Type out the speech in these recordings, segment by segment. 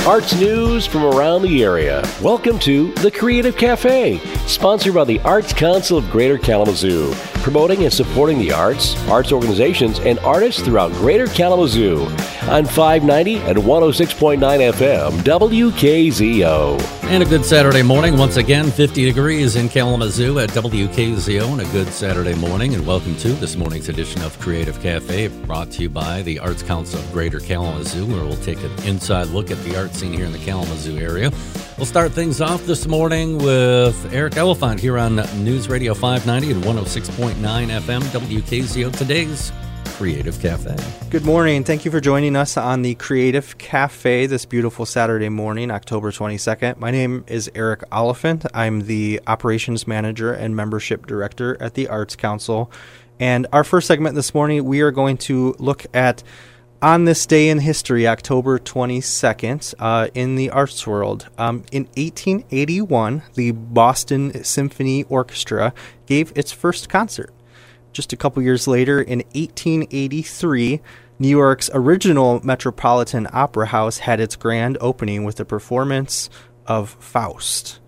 arts news from around the area. Welcome to The Creative Cafe, sponsored by the Arts Council of Greater Kalamazoo, promoting and supporting the arts organizations, and artists throughout Greater Kalamazoo on 590 and 106.9 FM, WKZO. And a good Saturday morning. Once again, 50 degrees in Kalamazoo at WKZO, and a good Saturday morning. And welcome to this morning's edition of Creative Cafe, brought to you by the Arts Council of Greater Kalamazoo, where we'll take an inside look at the art scene here in the Kalamazoo area. We'll start things off this morning with Eric Elephant here on News Radio 590 and 106.9 FM, WKZO, today's Creative Cafe. Good morning. Thank you for joining us on the Creative Cafe this beautiful Saturday morning, October 22nd. My name is Eric Oliphant. I'm the Operations Manager and Membership Director at the Arts Council. And our first segment this morning, we are going to look at on this day in history, October 22nd, in the arts world. In 1881, the Boston Symphony Orchestra gave its first concert. Just a couple years later, in 1883, New York's original Metropolitan Opera House had its grand opening with a performance of Faust.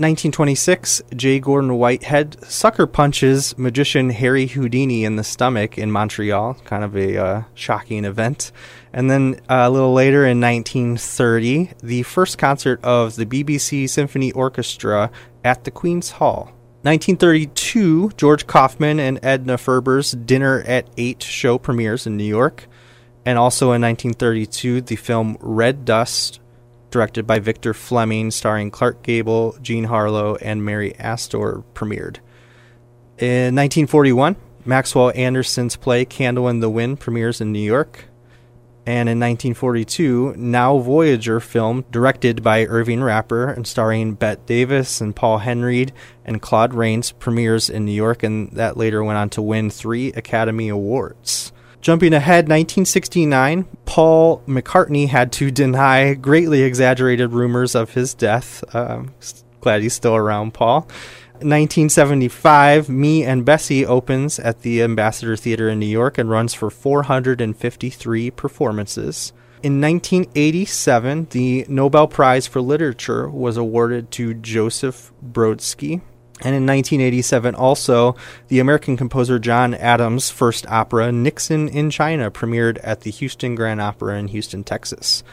1926, J. Gordon Whitehead sucker punches magician Harry Houdini in the stomach in Montreal, kind of a shocking event. And then a little later in 1930, the first concert of the BBC Symphony Orchestra at the Queen's Hall. 1932, George Kaufman and Edna Ferber's Dinner at 8 show premieres in New York. And also in 1932, the film Red Dust, directed by Victor Fleming, starring Clark Gable, Jean Harlow, and Mary Astor, premiered. In 1941, Maxwell Anderson's play Candle in the Wind premieres in New York. And in 1942, Now Voyager film, directed by Irving Rapper and starring Bette Davis and Paul Henreid and Claude Rains, premieres in New York, and that later went on to win 3 Academy Awards. Jumping ahead, 1969, Paul McCartney had to deny greatly exaggerated rumors of his death. Glad he's still around, Paul. 1975, Me and Bessie opens at the Ambassador Theater in New York and runs for 453 performances. In 1987, the Nobel Prize for Literature was awarded to Joseph Brodsky. And in 1987, also, the American composer John Adams' first opera, Nixon in China, premiered at the Houston Grand Opera in Houston, Texas.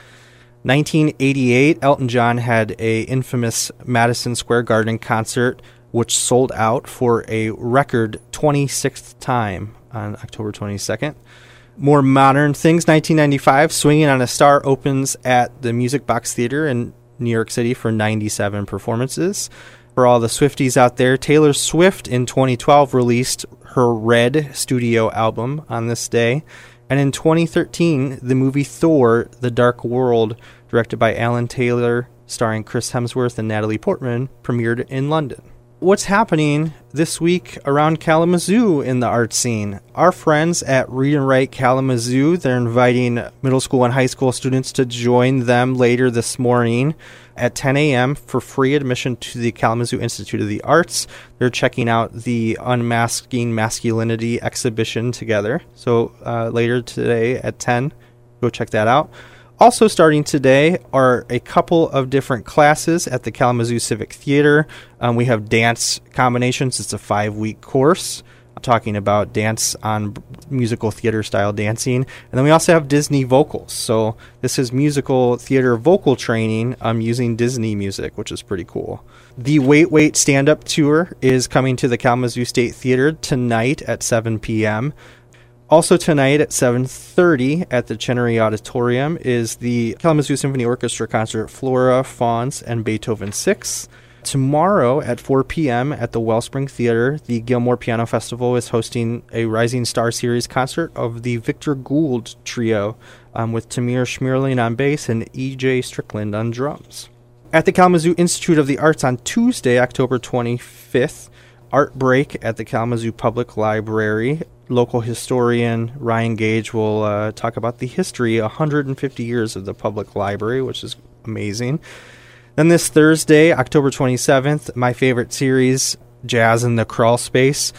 1988, Elton John had an infamous Madison Square Garden concert, which sold out for a record 26th time on October 22nd. More modern things, 1995, Swinging on a Star opens at the Music Box Theater in New York City for 97 performances. For all the Swifties out there, Taylor Swift in 2012 released her Red studio album on this day. And in 2013, the movie Thor, The Dark World, directed by Alan Taylor, starring Chris Hemsworth and Natalie Portman, premiered in London. What's happening this week around Kalamazoo in the art scene? Our friends at Read and Write Kalamazoo, they're inviting middle school and high school students to join them later this morning at 10 a.m. for free admission to the Kalamazoo Institute of the Arts. They're checking out the Unmasking Masculinity exhibition together. So later today at 10, go check that out. Also starting today are a couple of different classes at the Kalamazoo Civic Theater. We have dance combinations. It's a 5-week course. I'm talking about dance on musical theater style dancing. And then we also have Disney vocals. So this is musical theater vocal training using Disney music, which is pretty cool. The Wait stand-up tour is coming to the Kalamazoo State Theater tonight at 7 p.m. Also tonight at 7:30 at the Chenery Auditorium is the Kalamazoo Symphony Orchestra concert Flora, Fauns, and Beethoven 6. Tomorrow at 4 p.m. at the Wellspring Theater, the Gilmore Piano Festival is hosting a Rising Star Series concert of the Victor Gould Trio with Tamir Schmierling on bass and E.J. Strickland on drums. At the Kalamazoo Institute of the Arts on Tuesday, October 25th, Art Break at the Kalamazoo Public Library. Local historian Ryan Gage will talk about the history, 150 years of the public library, which is amazing. Then this Thursday, October 27th, my favorite series, Jazz in the Crawl Space,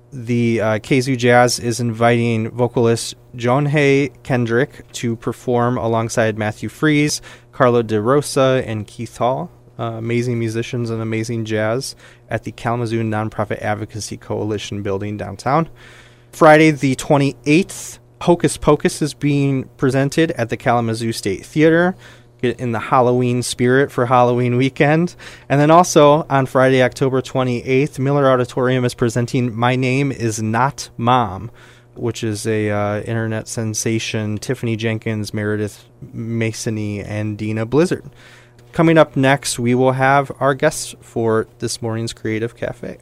the KZoo Jazz is inviting vocalist Jonhei Kendrick to perform alongside Matthew Freeze, Carlo DeRosa, and Keith Hall, amazing musicians and amazing jazz, at the Kalamazoo Nonprofit Advocacy Coalition building downtown. Friday the 28th, Hocus Pocus is being presented at the Kalamazoo State Theater. Get in the Halloween spirit for Halloween weekend. And then also on Friday, October 28th, Miller Auditorium is presenting My Name Is Not Mom, which is a internet sensation. Tiffany Jenkins, Meredith Masony, and Dina Blizzard. Coming up next, we will have our guests for this morning's Creative Cafe.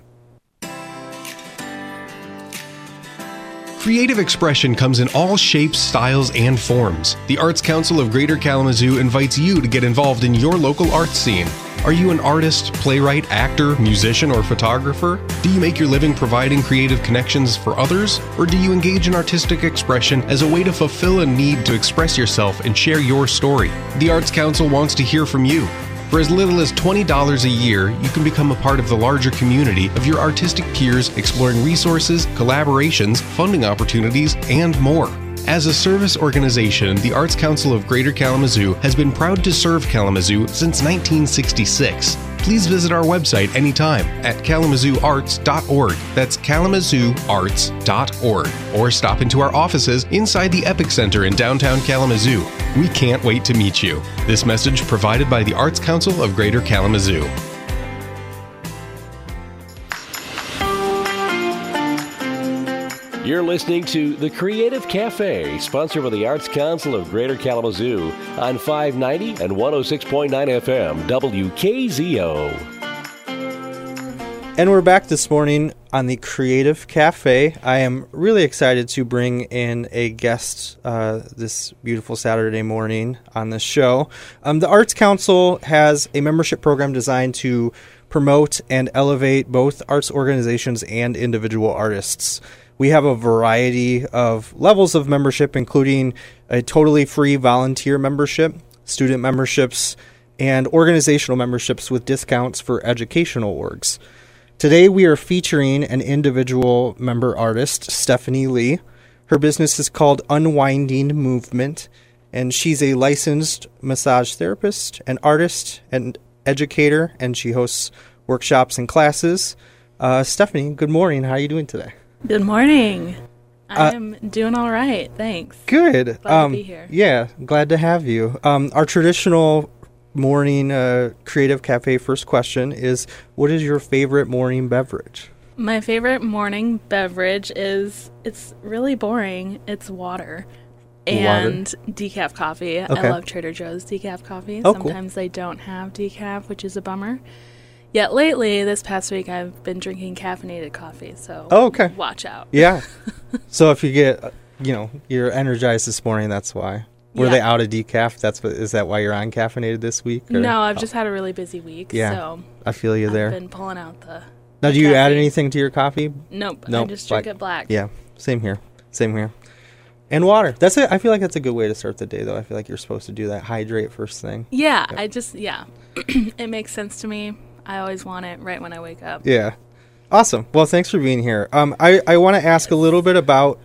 Creative expression comes in all shapes, styles, and forms. The Arts Council of Greater Kalamazoo invites you to get involved in your local arts scene. Are you an artist, playwright, actor, musician, or photographer? Do you make your living providing creative connections for others? Or do you engage in artistic expression as a way to fulfill a need to express yourself and share your story? The Arts Council wants to hear from you. For as little as $20 a year, you can become a part of the larger community of your artistic peers, exploring resources, collaborations, funding opportunities, and more. As a service organization, the Arts Council of Greater Kalamazoo has been proud to serve Kalamazoo since 1966. Please visit our website anytime at kalamazooarts.org. That's kalamazooarts.org. Or stop into our offices inside the Epic Center in downtown Kalamazoo. We can't wait to meet you. This message provided by the Arts Council of Greater Kalamazoo. You're listening to The Creative Cafe, sponsored by the Arts Council of Greater Kalamazoo on 590 and 106.9 FM, WKZO. And we're back this morning on The Creative Cafe. I am really excited to bring in a guest this beautiful Saturday morning on this show. The Arts Council has a membership program designed to promote and elevate both arts organizations and individual artists. We have a variety of levels of membership, including a totally free volunteer membership, student memberships, and organizational memberships with discounts for educational orgs. Today, we are featuring an individual member artist, Stephanie Lee. Her business is called Unwinding Movement, and she's a licensed massage therapist, an artist, and educator, and she hosts workshops and classes. Stephanie, good morning. How are you doing today? Good morning. I'm doing all right. Thanks. Good. Glad to be here. Yeah, glad to have you. Our traditional morning Creative Cafe first question is, what is your favorite morning beverage? My favorite morning beverage is, it's really boring. It's water. And decaf coffee. Okay. I love Trader Joe's decaf coffee. Oh, Sometimes they don't have decaf, which is a bummer. Yet lately, this past week, I've been drinking caffeinated coffee, so watch out. Yeah. So if you get, you're energized this morning, that's why. Were they out of decaf? Is that why you're on caffeinated this week? Or? No, I've just had a really busy week, so I feel you there. I've been pulling out the Now, do you caffeine. add anything to your coffee? Nope. I just drink it black. Yeah, same here. And water. That's it. I feel like that's a good way to start the day, though. I feel like you're supposed to do that. Hydrate first thing. Yeah. It makes sense to me. I always want it right when I wake up. Yeah. Awesome. Well, thanks for being here. I want to ask a little bit about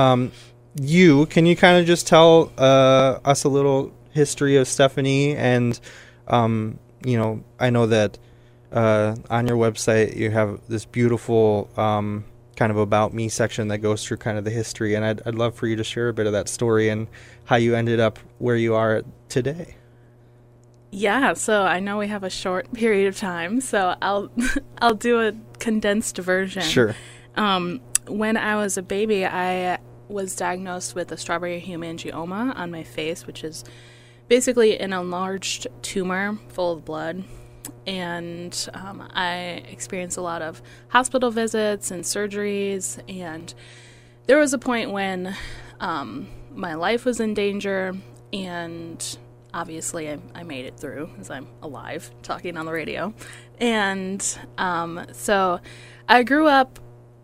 you. Can you kind of just tell us a little history of Stephanie? And, I know that on your website you have this beautiful kind of about me section that goes through kind of the history. And I'd love for you to share a bit of that story and how you ended up where you are today. Yeah, so I know we have a short period of time, so I'll do a condensed version. Sure. When I was a baby, I was diagnosed with a strawberry hemangioma on my face, which is basically an enlarged tumor full of blood. And I experienced a lot of hospital visits and surgeries, and there was a point when my life was in danger, and obviously, I made it through because I'm alive talking on the radio. And so I grew up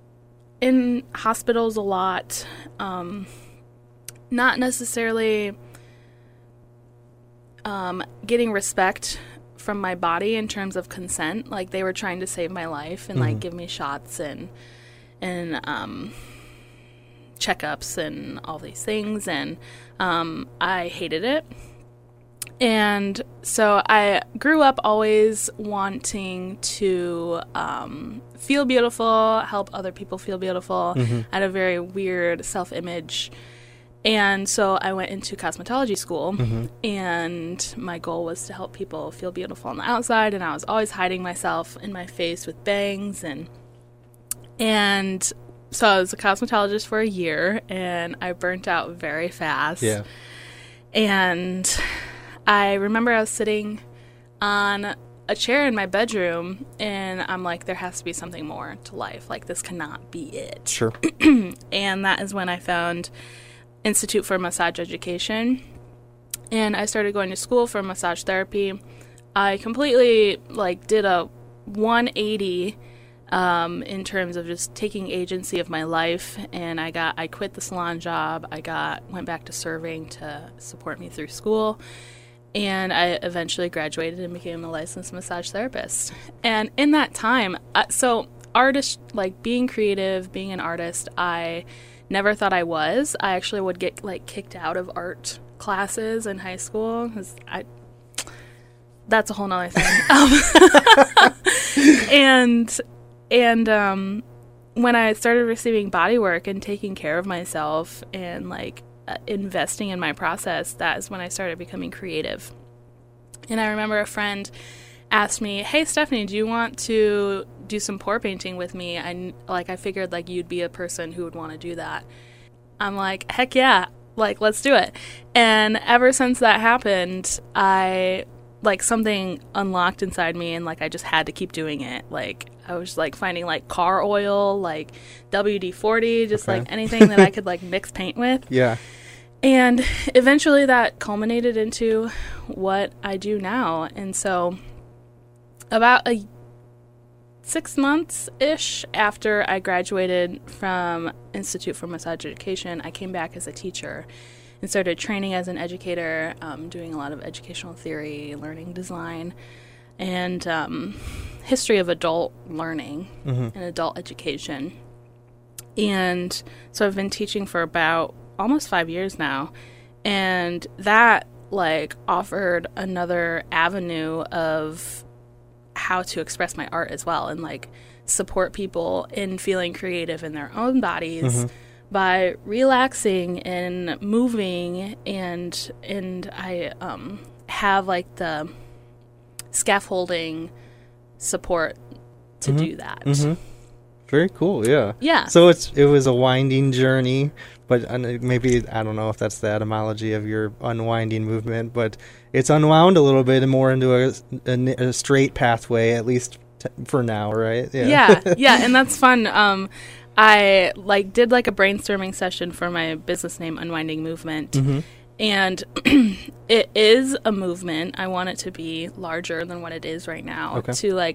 in hospitals a lot, not necessarily getting respect from my body in terms of consent. Like, they were trying to save my life and, like, give me shots and and checkups and all these things, and I hated it. And so I grew up always wanting to feel beautiful, help other people feel beautiful. I had a very weird self-image. And so I went into cosmetology school, and my goal was to help people feel beautiful on the outside, and I was always hiding myself in my face with bangs. And so I was a cosmetologist for a year, and I burnt out very fast. Yeah. And I remember I was sitting on a chair in my bedroom, and I'm like, there has to be something more to life. Like, this cannot be it. Sure. And that is when I found Institute for Massage Education, and I started going to school for massage therapy. I completely did a 180 in terms of just taking agency of my life, and I quit the salon job. Went back to serving to support me through school, and I eventually graduated and became a licensed massage therapist. And in that time, so artist, being creative, being an artist, I never thought I was. I actually would get kicked out of art classes in high school because that's a whole nother thing. And when I started receiving body work and taking care of myself and investing in my process, that is when I started becoming creative. And I remember a friend asked me, "Hey, Stephanie, do you want to do some pour painting with me? I figured you'd be a person who would want to do that." I'm like, heck yeah, let's do it. And ever since that happened, I something unlocked inside me, and I just had to keep doing it. I was finding car oil, WD-40, just anything that I could mix paint with. Yeah. And eventually that culminated into what I do now. And so about 6 months-ish after I graduated from Institute for Massage Education, I came back as a teacher and started training as an educator, doing a lot of educational theory, learning design, and history of adult learning and adult education. And so I've been teaching for about almost 5 years now, and that offered another avenue of how to express my art as well, and support people in feeling creative in their own bodies by relaxing and moving, and I have the scaffolding support to do that. Very cool. Yeah. Yeah. So it was a winding journey, but maybe, I don't know if that's the etymology of your unwinding movement, but it's unwound a little bit and more into a straight pathway, at least for now, right? Yeah. Yeah, and that's fun. I did a brainstorming session for my business name, Unwinding Movement, and it is a movement. I want it to be larger than what it is right now, to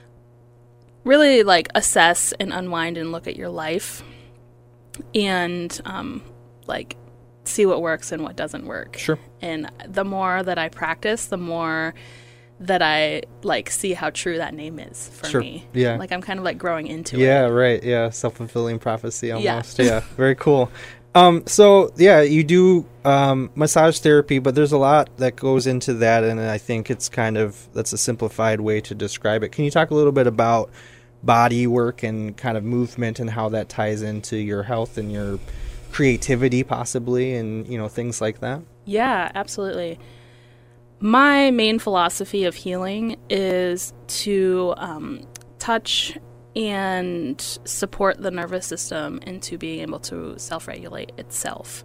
really assess and unwind and look at your life and see what works and what doesn't work. Sure. And the more that I practice, the more that I see how true that name is for me. Yeah. I'm kind of growing into it. Yeah, right. Yeah. Self-fulfilling prophecy almost. Yeah. Very cool. So yeah, you do massage therapy, but there's a lot that goes into that, and I think that's a simplified way to describe it. Can you talk a little bit about body work and kind of movement and how that ties into your health and your creativity possibly, and things like that? Yeah, absolutely. My main philosophy of healing is to touch and support the nervous system into being able to self-regulate itself.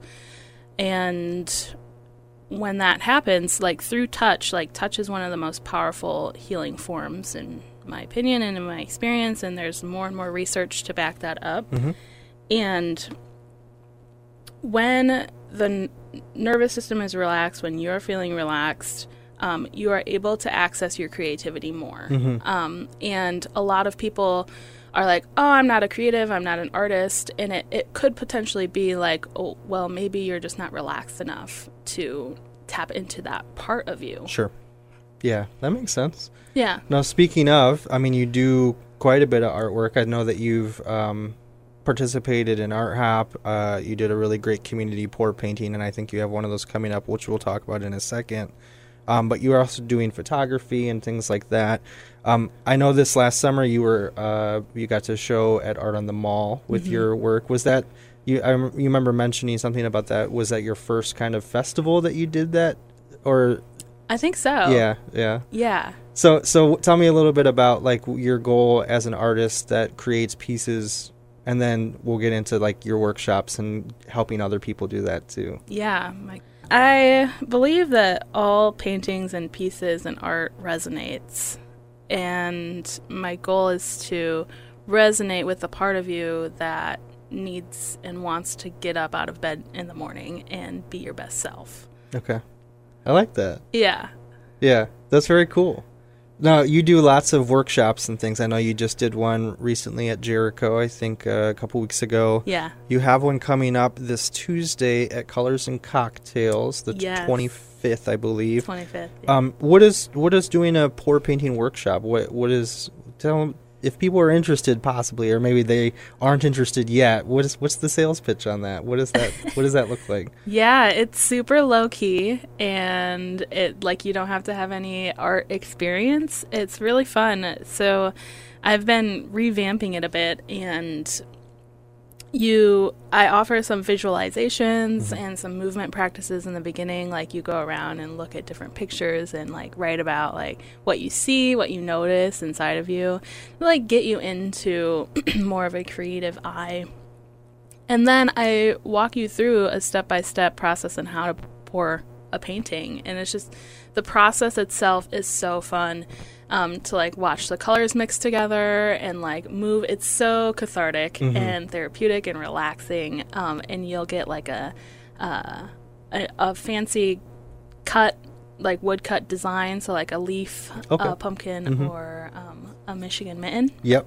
And when that happens, through touch, touch is one of the most powerful healing forms in my opinion and in my experience, and there's more and more research to back that up. And when the nervous system is relaxed, when you're feeling relaxed, you are able to access your creativity more. And a lot of people are like, oh, I'm not a creative, I'm not an artist. And it could potentially be oh, well, maybe you're just not relaxed enough to tap into that part of you. Sure. Yeah, that makes sense. Yeah. Now, speaking of, you do quite a bit of artwork. I know that you've participated in Art Hop. You did a really great community pour painting, and I think you have one of those coming up, which we'll talk about in a second. But you are also doing photography and things like that. I know this last summer you got to show at Art on the Mall with your work. Was that you remember mentioning something about that? Was that your first kind of festival that you did that, or? I think so. Yeah. So tell me a little bit about like your goal as an artist that creates pieces, and then we'll get into like your workshops and helping other people do that too. Yeah. I believe that all paintings and pieces and art resonates, and my goal is to resonate with the part of you that needs and wants to get up out of bed in the morning and be your best self. Okay. I like that. Yeah. Yeah, that's very cool. Now, you do lots of workshops and things. I know you just did one recently at Jericho, I think a couple weeks ago. Yeah. You have one coming up this Tuesday at Colors and Cocktails, the 25th, I believe. 25th. Yeah. What is doing a pour painting workshop? What is, tell them, if people are interested possibly, or maybe they aren't interested yet, what's the sales pitch on that? What does that look like? Yeah, it's super low key, and it you don't have to have any art experience. It's really fun. So I've been revamping it a bit, and I offer some visualizations and some movement practices in the beginning. Like, you go around and look at different pictures and like write about like what you see, what you notice inside of you, like get you into more of a creative eye. And then I walk you through a step-by-step process on how to pour a painting, and it's just the process itself is so fun. To like watch the colors mix together and like move. It's so cathartic and therapeutic and relaxing. And you'll get like a fancy cut, like woodcut design. So like a leaf, a pumpkin, or a Michigan mitten. Yep.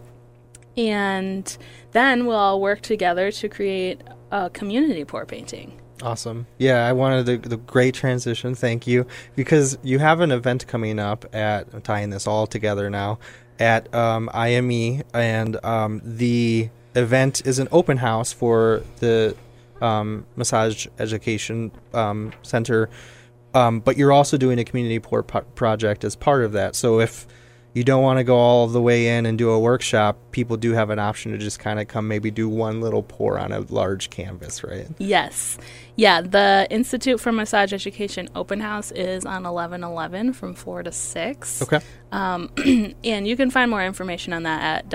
And then we'll all work together to create a community pour painting. Awesome. Yeah, I wanted the great transition. Thank you. Because you have an event coming up I'm tying this all together now, at IME, and the event is an open house for the Massage Education Center, but you're also doing a community pour project as part of that. So if you don't want to go all the way in and do a workshop, people do have an option to just kind of come maybe do one little pour on a large canvas, right? Yes. Yeah, the Institute for Massage Education open house is on 11/11 from 4 to 6. Okay. And you can find more information on that at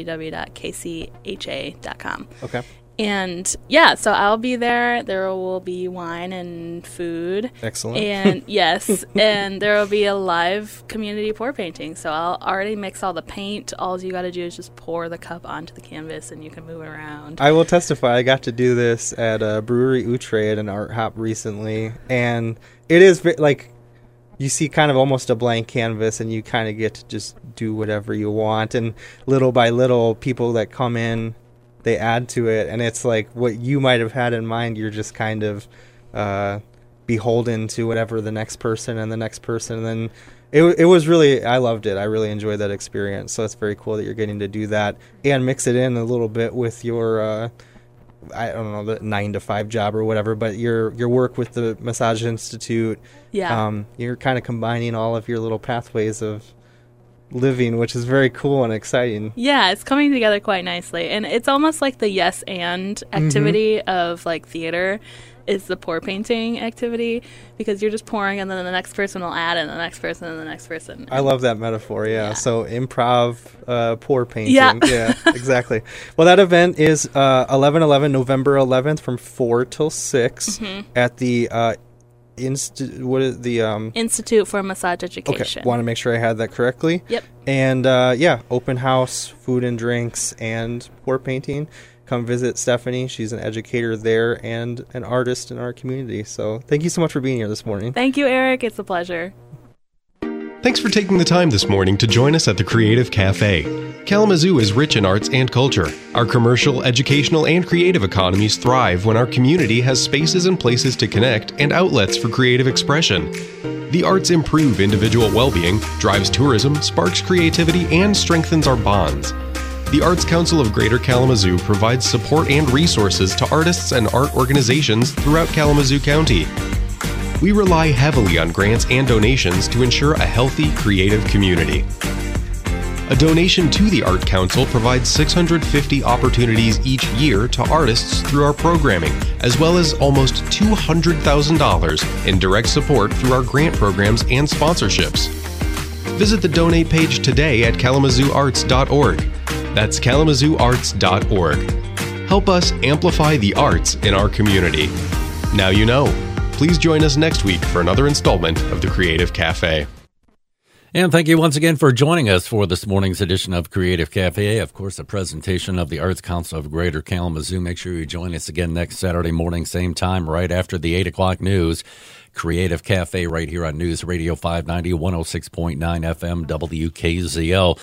www.kcha.com. Okay. And yeah, so I'll be there. There will be wine and food. Excellent. And yes, and there will be a live community pour painting. So I'll already mix all the paint. All you got to do is just pour the cup onto the canvas, and you can move it around. I will testify. I got to do this at Brewery Outre at an art hop recently, and it is like you see kind of almost a blank canvas, and you kind of get to just do whatever you want. And little by little, people that come in, they add to it, and it's like what you might have had in mind, you're just kind of beholden to whatever the next person and the next person. And then it was really, I loved it. I really enjoyed that experience. So it's very cool that you're getting to do that and mix it in a little bit with your, I don't know, the 9-to-5 job or whatever, but your work with the Massage Institute. Yeah. You're kind of combining all of your little pathways of living, which is very cool and exciting. Yeah, it's coming together quite nicely, and it's almost like the yes and activity of like theater is the pour painting activity, because you're just pouring and then the next person will add and the next person and the next person. I love that metaphor. Yeah. So improv pour painting. Yeah. Yeah, exactly. Well, that event is 11/11 November 11th from 4 till 6 at the Institute for Massage Education. Okay, want to make sure I had that correctly. Yep. And open house, food and drinks, and pour painting. Come visit Stephanie. She's an educator there and an artist in our community. So thank you so much for being here this morning. Thank you, Eric. It's a pleasure. Thanks for taking the time this morning to join us at the Creative Cafe. Kalamazoo is rich in arts and culture. Our commercial, educational, and creative economies thrive when our community has spaces and places to connect and outlets for creative expression. The arts improve individual well-being, drives tourism, sparks creativity, and strengthens our bonds. The Arts Council of Greater Kalamazoo provides support and resources to artists and art organizations throughout Kalamazoo County. We rely heavily on grants and donations to ensure a healthy, creative community. A donation to the Art Council provides 650 opportunities each year to artists through our programming, as well as almost $200,000 in direct support through our grant programs and sponsorships. Visit the donate page today at kalamazooarts.org. That's kalamazooarts.org. Help us amplify the arts in our community. Now you know. Please join us next week for another installment of the Creative Cafe. And thank you once again for joining us for this morning's edition of Creative Cafe. Of course, a presentation of the Arts Council of Greater Kalamazoo. Make sure you join us again next Saturday morning, same time, right after the 8 o'clock news. Creative Cafe right here on News Radio 590, 106.9 FM, WKZO.